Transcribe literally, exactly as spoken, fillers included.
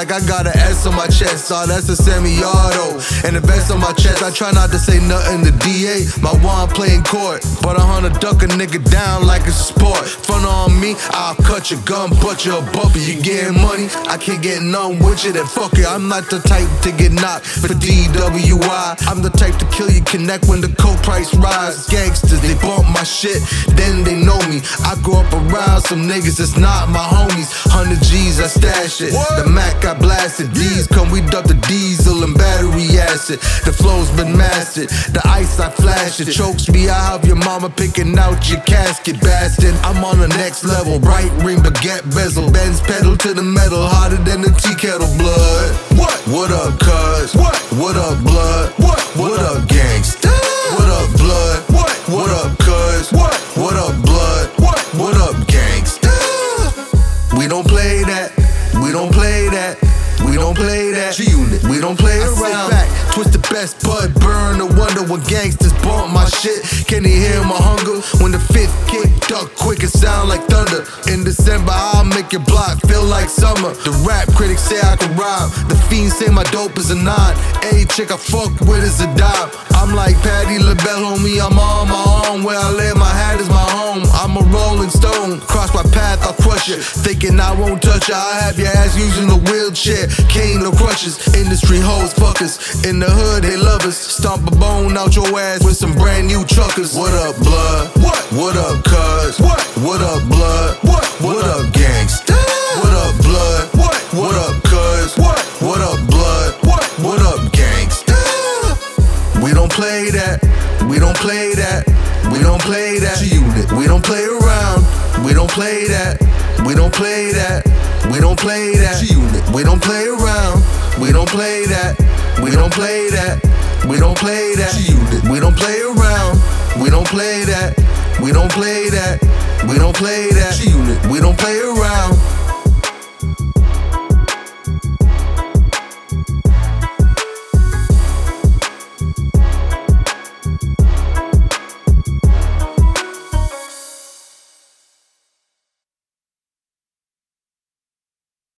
like I got an S on my chest. Oh, that's a semi-auto. And the vest on my chest, I try not to say nothing to D A. My wand playing court, but I'm gonna duck a nigga down like it's a sport. Front on me, I'll cut your gun, but you're a bumper. You getting money, I can't get none with you, then fuck it. I'm not the type to get knocked for D W I. I'm the type to kill you, connect when the coke price rise. Gangsters, they bump my shit, then they know me. I grew up around some niggas that's not my homies. Hundred G's, I stash it. What? The Mac, I blasted. D's come, we dump the diesel and battery acid. The flow's been mastered. The ice, I flash it. Chokes me, I have your mama picking out your casket, bastard. I'm on the next level. Bright ring, baguette bezel. Benz pedal to the metal, hotter than the tea kettle blood. What? What up, cuz? What? What up, blood? What? What up, gangsta? What up, blood? What? What up, cuz? What? What up, blood? What? What up, gangsta? We don't play that. We don't play that. We don't play that. G-Unit. We don't play I around. Sit back, twist the best bud, burn. No wonder when gangsters bump my shit. Can they hear my hunger? When the fifth kick, duck quick, it sound like thunder. In December, I'll make your block feel like summer. The rap critics say I can rhyme. The fiends say my dope is a nine. Any chick I fuck with is a dime. I'm like Patti LaBelle, homie. I'm on my own. Where I lay my hat is my home. I'm a rolling stone. Cross my path, I'll crush it. Thinking I won't touch it. I'll have your ass using a wheelchair. Cane no crutches. Industry hoes, fuckers. In the hood, they love us. Stomp a bone out your ass with some brand new truckers. What up, blood? What? What up, cuz? What? What up, blood? What? What up, gangsta? What up, blood? What? What up, cuz? What? What up, blood? What? What up, gangsta? We don't play that. We don't play that. We don't play that. G-Unit. We don't play around. We don't play that. We don't play that. We don't play that. G-Unit. We don't play around. We don't play that. We don't play that. We don't play that. G-Unit. We don't play around. We don't play that. We don't play that. We don't play that. G-Unit. We don't play around.